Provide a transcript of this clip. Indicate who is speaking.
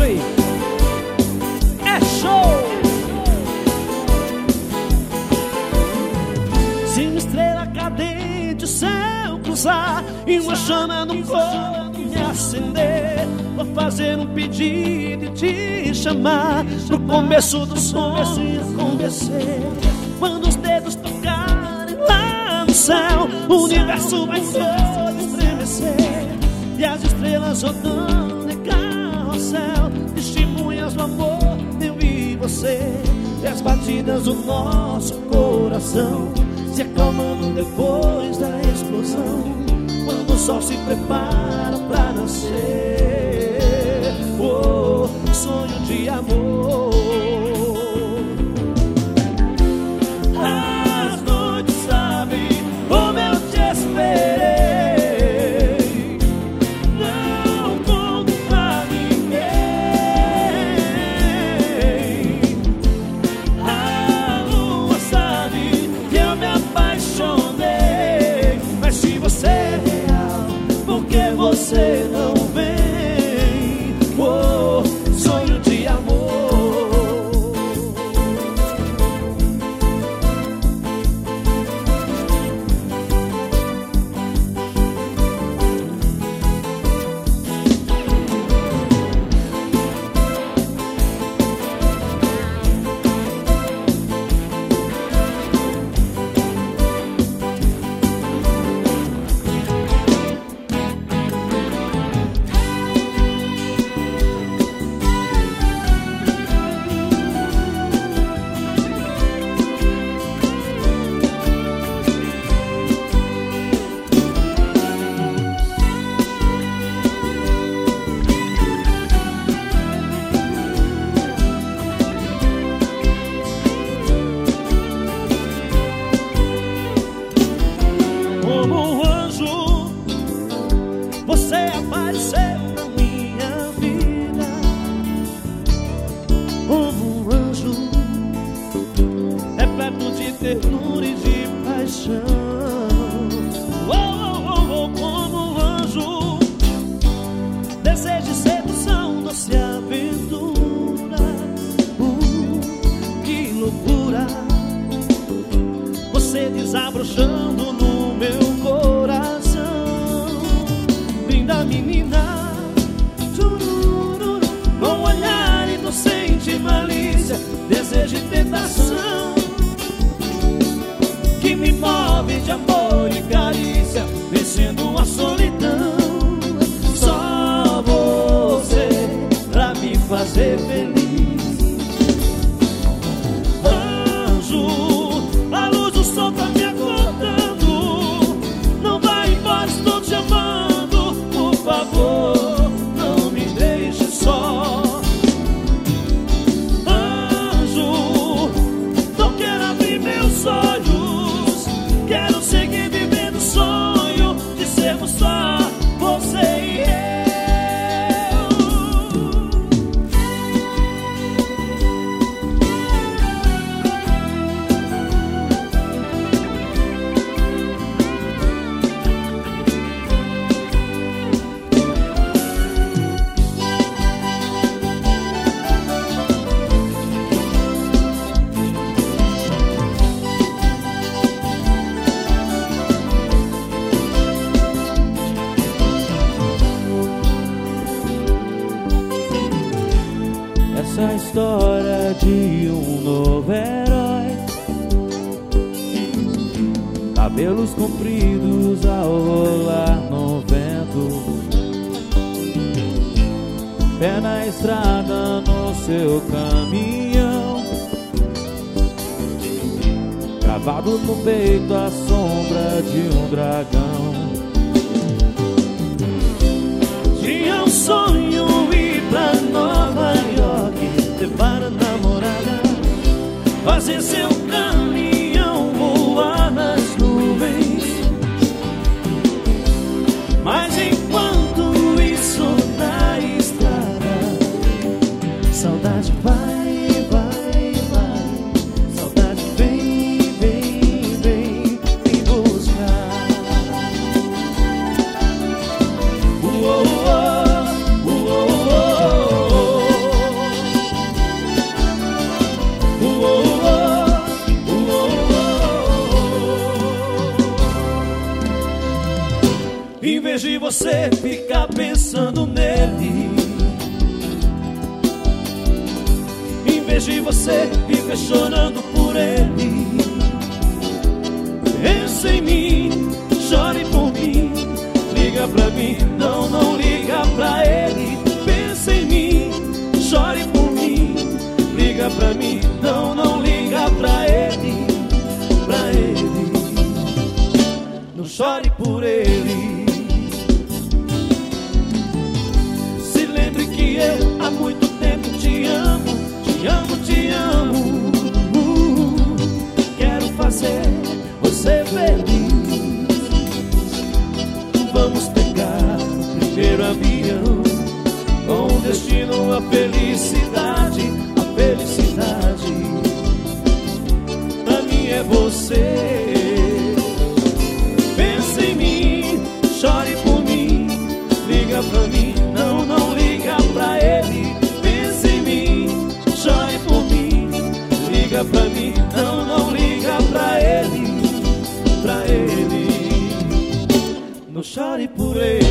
Speaker 1: aí. É show! Se uma estrela cadente o céu cruzar e uma chama no corpo me acender, vou fazer um pedido e te chamar pro começo do sonho acontecer. Quando os dedos tocarem lá no céu, o universo vai todo estremecer e as estrelas rodando em carrossel, testemunhas do amor, eu e você, e as batidas do nosso coração se acalmando depois da explosão, quando o sol se prepara pra nascer. Oh, sonho de amor. As noites sabem como eu te esperei, não conto pra ninguém. A lua sabe que eu me apaixonei, mas se você é real, por que você não vem? Oh, sonho de amor. Como um anjo, você apareceu na minha vida. Como um anjo, repleto de ternura e de paixão. Oh, oh, oh, oh, como um anjo, desejo e sedução, doce aventura. Que loucura, você desabrochando no meu coração. Linda menina, tururu, com olhar inocente e malícia, desejo e tentação, que me move de amor e carícia, vencendo a solidão. Só você pra me fazer feliz. Anjo, a luz do sol tá me acordando, não vai embora, estou te amando. Por favor, não me deixe só. Anjo, não quero abrir meus olhos, quero seguir vivendo o sonho de sermos só você e eu.
Speaker 2: Essa história de um novo herói, cabelos compridos ao rolar no vento, pé na estrada no seu caminhão, gravado no peito a sombra de um dragão.
Speaker 1: Tinha um sonho ir pra Nova York, levar a namorada, fazer seu caminhão voar nas nuvens. Mas enquanto isso na estrada, saudade vai, vai, vai, saudade vem, vem, vem me buscar. em vez de você ficar pensando nele. Em vez de você viver chorando por ele, pensa em mim, chore por mim. Liga pra mim, não, não liga pra ele. Pensa em mim, chore por mim. Liga pra mim, não, não liga pra ele. Pra ele, não chore por ele. Se lembre que eu há muito tempo te amo. Te amo, te amo. Quero fazer você feliz. Vamos pegar o primeiro avião com destino à felicidade. A felicidade pra mim é você. Pensa em mim, chore por mim. Liga pra mim, não, não liga pra ele. Pensa em mim, chore por mim. Liga pra mim, não, não liga pra ele. Pra ele, não chore por ele.